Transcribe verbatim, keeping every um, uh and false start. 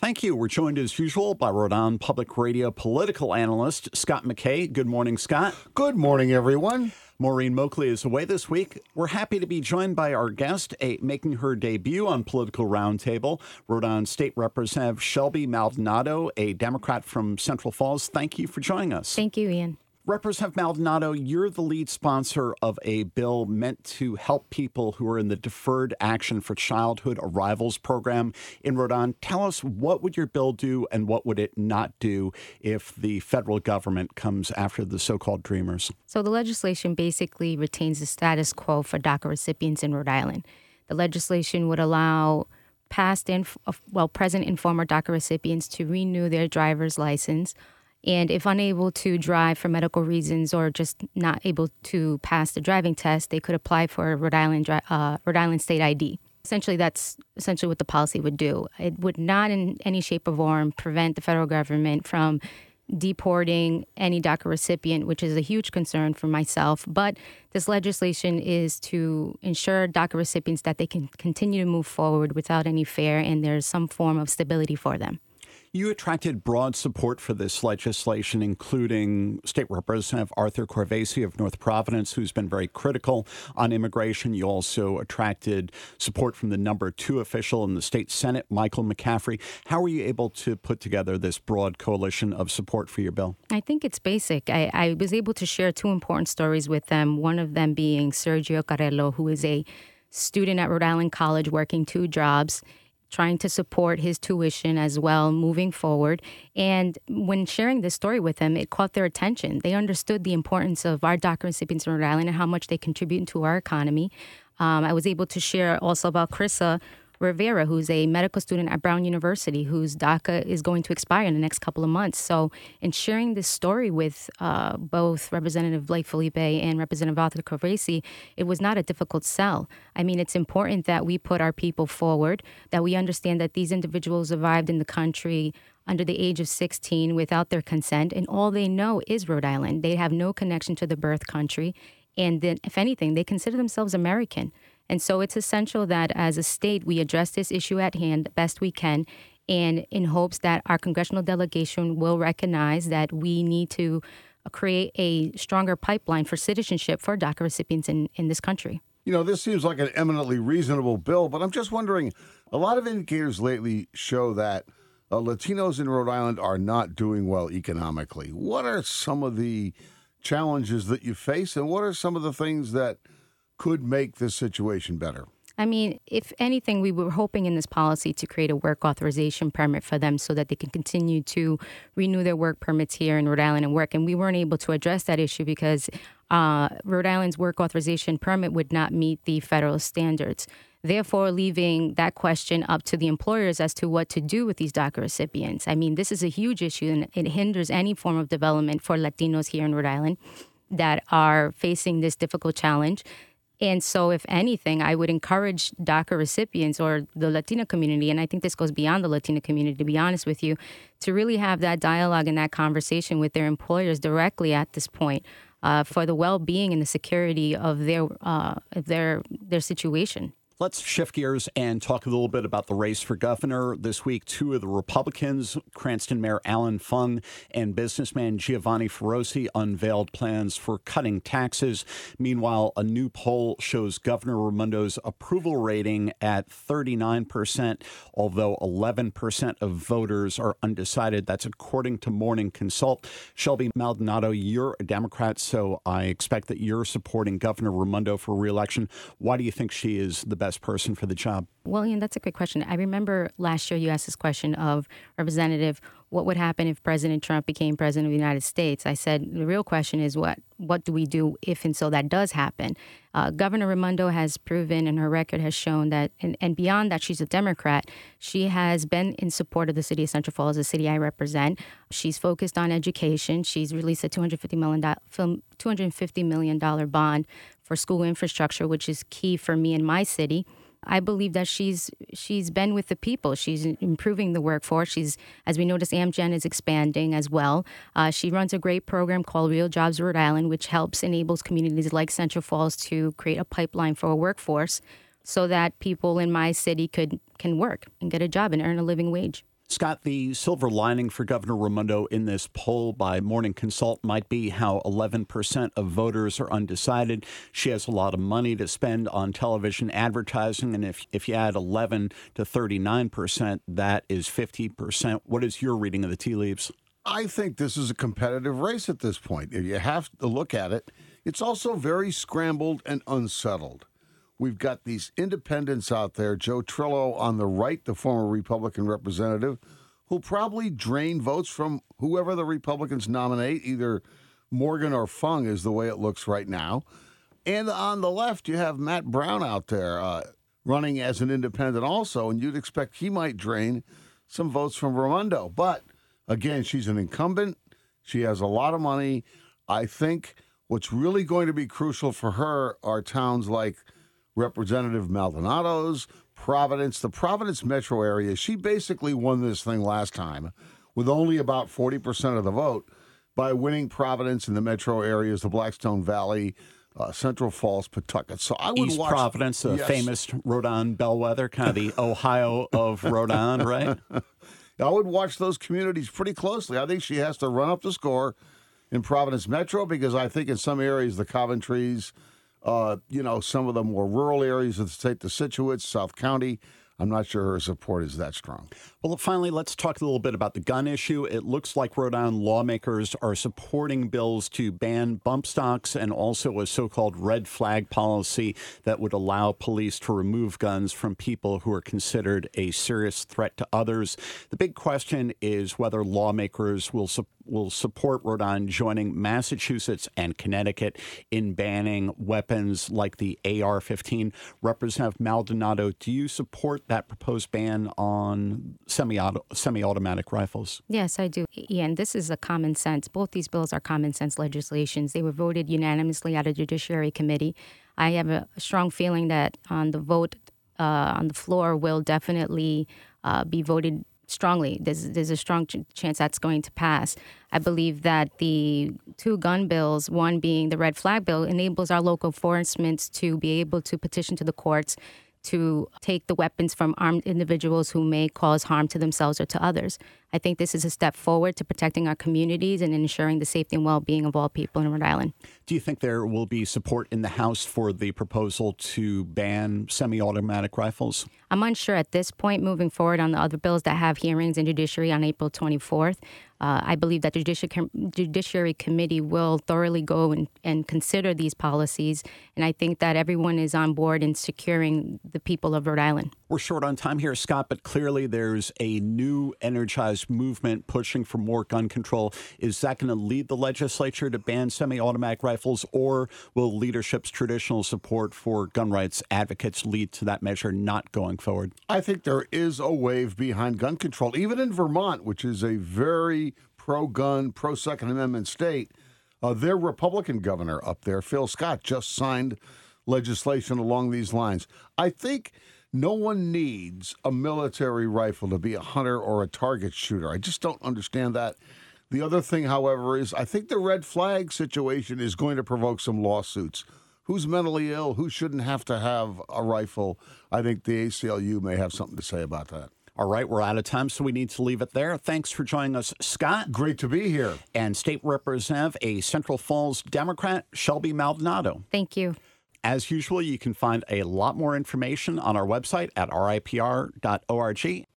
Thank you. We're joined as usual by Rhode Island Public Radio political analyst Scott McKay. Good morning, Scott. Good morning, everyone. Maureen Moakley is away this week. We're happy to be joined by our guest, a, making her debut on Political Roundtable, Rhode Island State Representative Shelby Maldonado, a Democrat from Central Falls. Thank you for joining us. Thank you, Ian. Representative Maldonado, you're the lead sponsor of a bill meant to help people who are in the Deferred Action for Childhood Arrivals program in Rhode Island. Tell us, what would your bill do and what would it not do if the federal government comes after the so-called Dreamers? So the legislation basically retains the status quo for DACA recipients in Rhode Island. The legislation would allow past and, well, present and former DACA recipients to renew their driver's license. And if unable to drive for medical reasons or just not able to pass the driving test, they could apply for a Rhode Island, uh, Rhode Island state I D. Essentially, that's essentially what the policy would do. It would not in any shape or form prevent the federal government from deporting any DACA recipient, which is a huge concern for myself. But this legislation is to ensure DACA recipients that they can continue to move forward without any fear and there's some form of stability for them. You attracted broad support for this legislation, including State Representative Arthur Corvese of North Providence, who's been very critical on immigration. You also attracted support from the number two official in the state Senate, Michael McCaffrey. How were you able to put together this broad coalition of support for your bill? I think it's basic. I, I was able to share two important stories with them, one of them being Sergio Carrello, who is a student at Rhode Island College working two jobs, trying to support his tuition as well moving forward. And when sharing this story with them, it caught their attention. They understood the importance of our DACA recipients in Rhode Island and how much they contribute to our economy. Um, I was able to share also about Carissa Rivera, who's a medical student at Brown University, whose DACA is going to expire in the next couple of months. So in sharing this story with uh, both Representative Blake Felipe and Representative Arthur Corvese, it was not a difficult sell. I mean, it's important that we put our people forward, that we understand that these individuals arrived in the country under the age of sixteen without their consent, and all they know is Rhode Island. They have no connection to the birth country, and then, if anything, they consider themselves American. And so it's essential that as a state, we address this issue at hand best we can, and in hopes that our congressional delegation will recognize that we need to create a stronger pipeline for citizenship for DACA recipients in, in this country. You know, this seems like an eminently reasonable bill, but I'm just wondering, a lot of indicators lately show that uh, Latinos in Rhode Island are not doing well economically. What are some of the challenges that you face, and what are some of the things that could make this situation better? I mean, if anything, we were hoping in this policy to create a work authorization permit for them so that they can continue to renew their work permits here in Rhode Island and work. And we weren't able to address that issue because uh, Rhode Island's work authorization permit would not meet the federal standards, therefore leaving that question up to the employers as to what to do with these DACA recipients. I mean, this is a huge issue, and it hinders any form of development for Latinos here in Rhode Island that are facing this difficult challenge. And so, if anything, I would encourage DACA recipients or the Latino community, and I think this goes beyond the Latino community, to be honest with you, to really have that dialogue and that conversation with their employers directly at this point uh, for the well-being and the security of their uh, of their their situation. Let's shift gears and talk a little bit about the race for governor. This week, two of the Republicans, Cranston Mayor Alan Fung and businessman Giovanni Feroci, unveiled plans for cutting taxes. Meanwhile, a new poll shows Governor Raimondo's approval rating at thirty-nine percent, although eleven percent of voters are undecided. That's according to Morning Consult. Shelby Maldonado, you're a Democrat, so I expect that you're supporting Governor Raimondo for re-election. Why do you think she is the best best person for the job? Well, Ian, that's a great question. I remember last year you asked this question of Representative, what would happen if President Trump became president of the United States? I said, the real question is what what do we do if and so that does happen? Uh, Governor Raimondo has proven and her record has shown that, and, and beyond that, she's a Democrat. She has been in support of the city of Central Falls, the city I represent. She's focused on education. She's released a two hundred fifty million dollars, two hundred fifty million dollars bond for school infrastructure, which is key for me and my city. I believe that she's she's been with the people. She's improving the workforce. She's, as we notice, Amgen is expanding as well. Uh, she runs a great program called Real Jobs Rhode Island, which helps enables communities like Central Falls to create a pipeline for a workforce so that people in my city could can work and get a job and earn a living wage. Scott, the silver lining for Governor Raimondo in this poll by Morning Consult might be how eleven percent of voters are undecided. She has a lot of money to spend on television advertising, and if, if you add eleven to thirty-nine percent, that is fifty percent. What is your reading of the tea leaves? I think this is a competitive race at this point. If you have to look at it, it's also very scrambled and unsettled. We've got these independents out there, Joe Trillo on the right, the former Republican representative, who'll probably drain votes from whoever the Republicans nominate, either Morgan or Fung is the way it looks right now. And on the left, you have Matt Brown out there uh, running as an independent also, and you'd expect he might drain some votes from Raimondo. But, again, she's an incumbent. She has a lot of money. I think what's really going to be crucial for her are towns like Representative Maldonado's, Providence, the Providence metro area. She basically won this thing last time with only about forty percent of the vote by winning Providence in the metro areas, the Blackstone Valley, uh, Central Falls, Pawtucket. So I would East watch Providence, a yes. famous Rhode Island bellwether, kind of the Ohio of Rhode Island, right? I would watch those communities pretty closely. I think she has to run up the score in Providence Metro because I think in some areas, the Coventries, Uh, you know, some of the more rural areas of the state, the Scituate, South County, I'm not sure her support is that strong. Well, finally, let's talk a little bit about the gun issue. It looks like Rhode Island lawmakers are supporting bills to ban bump stocks and also a so-called red flag policy that would allow police to remove guns from people who are considered a serious threat to others. The big question is whether lawmakers will support will support Rhode Island joining Massachusetts and Connecticut in banning weapons like the A R fifteen. Representative Maldonado, do you support that proposed ban on semi-auto, semi-automatic rifles? Yes, I do. Ian, this is a common sense. Both these bills are common sense legislations. They were voted unanimously out of Judiciary Committee. I have a strong feeling that on the vote uh, on the floor will definitely uh, be voted strongly. There's, there's a strong ch- chance that's going to pass. I believe that the two gun bills, one being the red flag bill, enables our local enforcement to be able to petition to the courts to take the weapons from armed individuals who may cause harm to themselves or to others. I think this is a step forward to protecting our communities and ensuring the safety and well-being of all people in Rhode Island. Do you think there will be support in the House for the proposal to ban semi-automatic rifles? I'm unsure at this point moving forward on the other bills that have hearings in Judiciary on April twenty-fourth. Uh, I believe that the Judici- Com- Judiciary Committee will thoroughly go and, and consider these policies, and I think that everyone is on board in securing the people of Rhode Island. We're short on time here, Scott, but clearly there's a new energized movement pushing for more gun control. Is that going to lead the legislature to ban semi-automatic rifles, or will leadership's traditional support for gun rights advocates lead to that measure not going forward? I think there is a wave behind gun control. Even in Vermont, which is a very pro-gun, pro-Second Amendment state, uh, their Republican governor up there, Phil Scott, just signed legislation along these lines. I think no one needs a military rifle to be a hunter or a target shooter. I just don't understand that. The other thing, however, is I think the red flag situation is going to provoke some lawsuits. Who's mentally ill? Who shouldn't have to have a rifle? I think the A C L U may have something to say about that. All right, we're out of time, so we need to leave it there. Thanks for joining us, Scott. Great to be here. And State Representative, a Central Falls Democrat, Shelby Maldonado. Thank you. As usual, you can find a lot more information on our website at R I P R dot org.